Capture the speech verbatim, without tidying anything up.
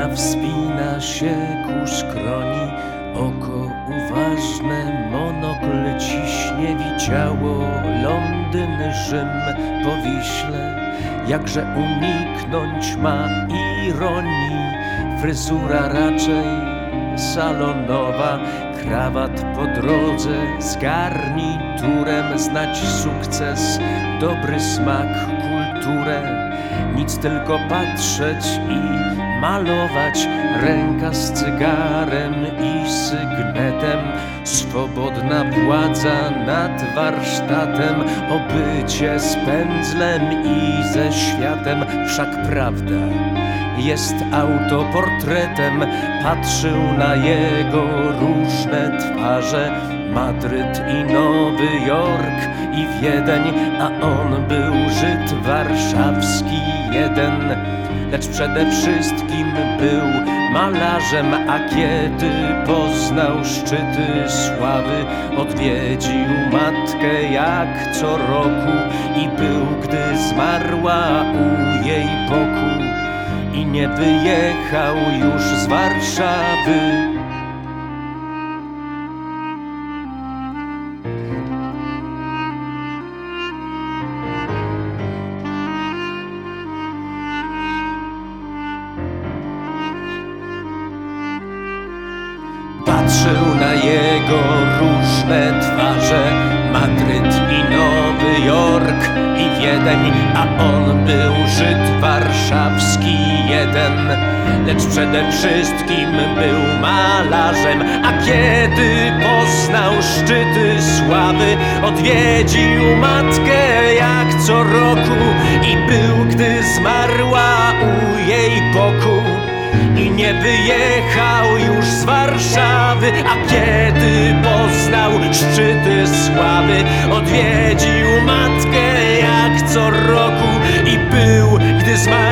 Spodna wspina się ku szkroni, oko uważne, monokl ciśnie. Widziało Londyn, Rzym po Wiśle. Jakże uniknąć ma ironii, fryzura raczej salonowa, krawat po drodze z garniturem. Znać sukces, dobry smak, kulturę, nic tylko patrzeć i malować. Ręka z cygarem i sygnetem, swobodna władza nad warsztatem, obycie z pędzlem i ze światem. Wszak prawda jest autoportretem, patrzył na jego różne twarze. Madryt i Nowy Jork i Wiedeń, a on był Żyd warszawski jeden. Lecz przede wszystkim był malarzem, a kiedy poznał szczyty sławy, odwiedził matkę jak co roku i był, gdy zmarła u jej boku, i nie wyjechał już z Warszawy. Patrzył na jego różne twarze, Madryt i Nowy Jork i Wiedeń, a on był Żyd warszawski jeden. Lecz przede wszystkim był malarzem, a kiedy poznał szczyty sławy, odwiedził matkę jak co roku i był, gdy zmarła u jej boku, i nie wyjechał już z Warszawy. A kiedy poznał szczyty sławy, odwiedził matkę jak co roku i był, gdy zmarła